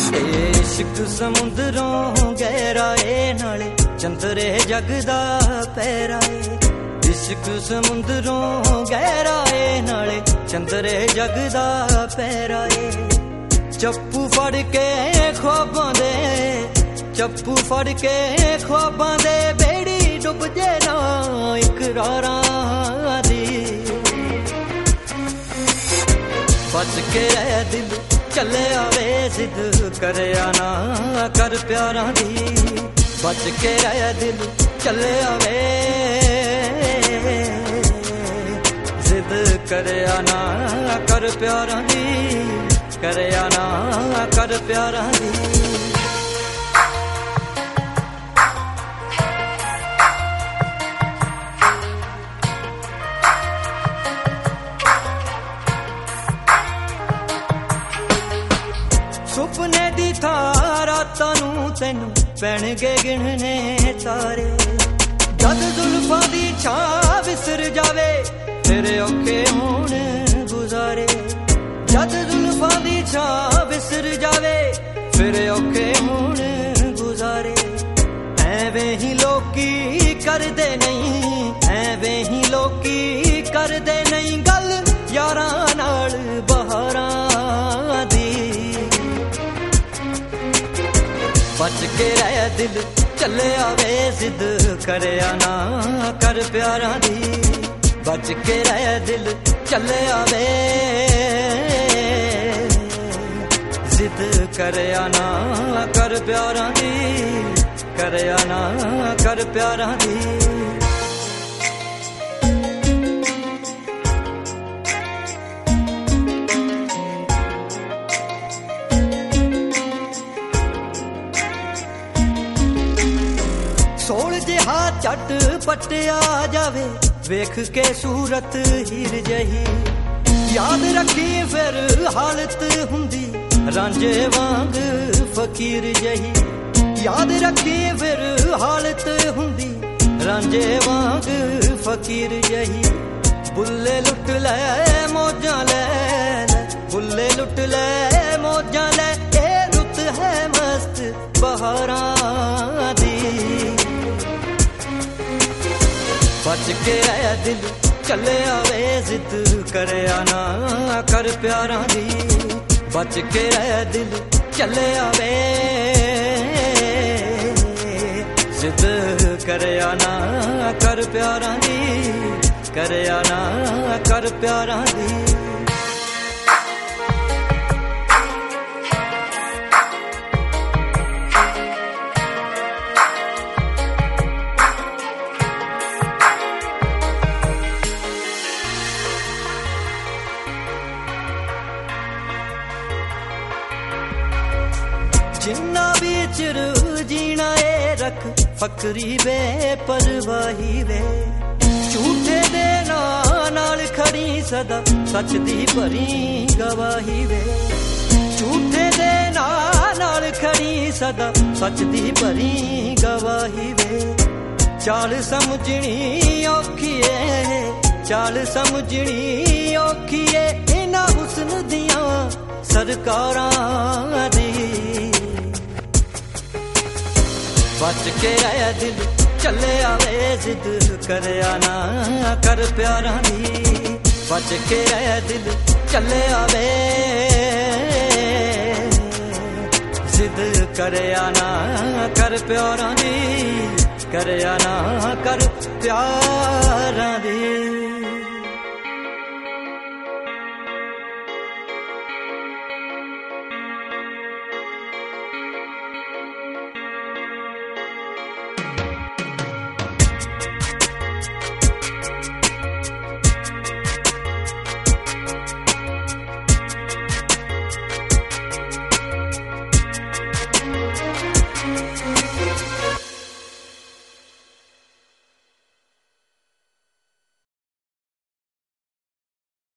इश्क समुद्रों गहरा ए नाले चंदरे जगदा पैरा ए। इश्क समुद्रों गहरा ए नाले चंदरे जगदा पैरा ए। चप्पू फड़ के ख्वाबां दे, चप्पू फड़ के ख्वाबां दे बेड़ी डुब जे ना इकरारां दी। बच के रह दिल चले आवे जिद करया ना कर प्यारा दी। बच के रह दिल चले आवे जिद करया ना कर प्यारा दी, करया ना कर प्यारा दी। सुपने दी थां रातां नूं तैनूं पैणगे गिणने तारे। जद जुल्फां दी छां विसर जावे तेरे औखे होण गुजारे। जद जुल्फां दी छां विसर जावे फिर औखे होण गुजारे। ऐवें ही लोकी करदे नहीं, ऐवें ही लोकी करदे नहीं गल यारां नाल बहारां दी। बच के रह दिल चले आवे जिद करया ना कर प्यारा दी। बच के रह दिल चले आवे जिद करया ना कर प्यारा दी, करया ना कर प्यारा दी। सोल जिहा झट पटिया जावे वेख के सूरत हीर जही। याद रखी फिर हालत हुंदी रांझे वांग फकीर जही। याद रखी फिर हालत हुंदी रांझे वांग फकीर जही। बुल्ले लुट ले मौजां ले, बुल्ले लुट ले मौजां ले ए रुत है मस्त बहारां दी। बच के रह दिल चले आवे जिद करया ना कर प्यारा दी। बच के रह दिल चले आवे जिद करया ना कर प्यारा दी, करया ना कर प्यारा दी। जिन्ना भी चिर जीना ए रख फकरी बेपरवाही वे। झूठे दे नाल खड़ी सदा सच दी भरी गवाही वे। झूठे दे नाल खड़ी सदा सच दी भरी गवाही वे। चाल समझनी औखी है, चाल समझनी औखी है इन्हां हुस्न दियां सरकारां दी। बच के रह दिल चले आवे जिद करया ना कर प्यारा दी। बच के रह दिल चले आवे जिद करया ना कर प्यारा दी, करया ना कर प्यारा दी।